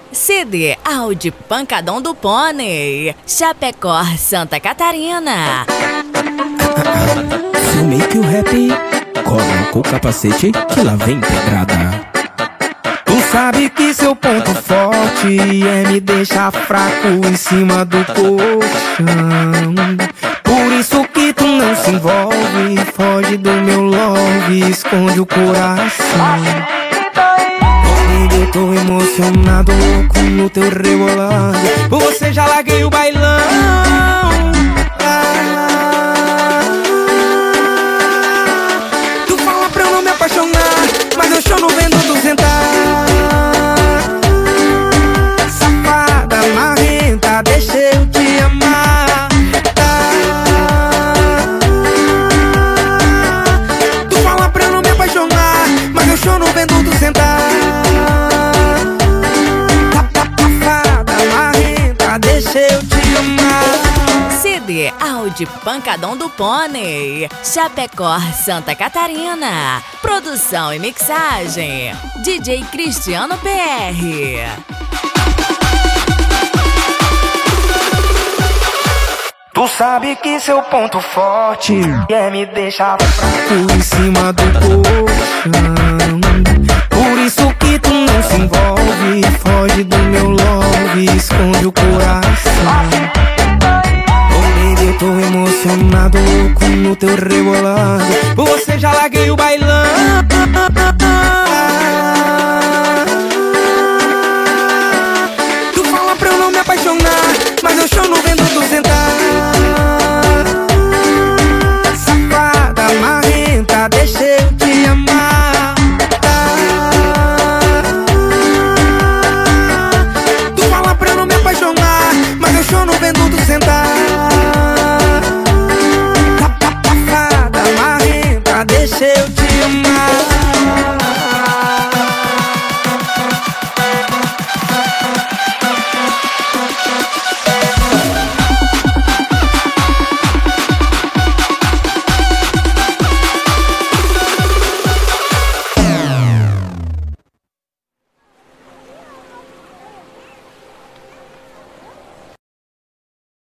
CD Audi Pancadão do Pônei, Chapecó, Santa Catarina. Filmei que o rap coloca o capacete que lá vem pedrada. Tu sabe que seu ponto forte é me deixar fraco em cima do colchão. Por isso que tu não se envolve, foge do meu love, esconde o coração. Eu tô emocionado, louco no teu rebolado. Por você já larguei o bailão. Tu fala pra eu não me apaixonar, mas eu choro vendo tu sentar. Safada, marrenta, deixa eu te amar. Tu fala pra eu não me apaixonar, mas eu choro vendo tu sentar. Deixa eu te amar. CD Audi Pancadão do Pônei, Chapecó, Santa Catarina. Produção e mixagem DJ Cristiano PR. Tu sabe que seu ponto forte é me deixar fraco em cima do colchão.